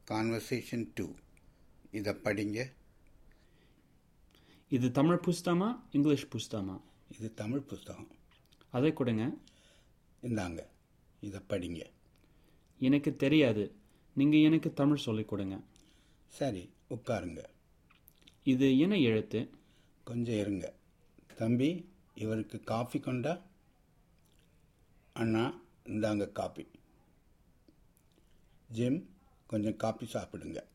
Conversation 2. இதை படிங்க. இது தமிழ் புஸ்தகமா இங்கிலீஷ் புஸ்தகமா? இது தமிழ் புஸ்தகம். அதை கொடுங்க. இந்தாங்க, இதை படிங்க. எனக்கு தெரியாது, நீங்கள் எனக்கு தமிழ் சொல்லிக் கொடுங்க. சரி, உட்காருங்க. இது என்ன எழுத்து? கொஞ்சம் இருங்க. தம்பி, இவருக்கு காஃபி கொண்டா. அண்ணா, இந்தாங்க காபி. ஜிம், கொஞ்சம் காபி சாப்பிடுங்க.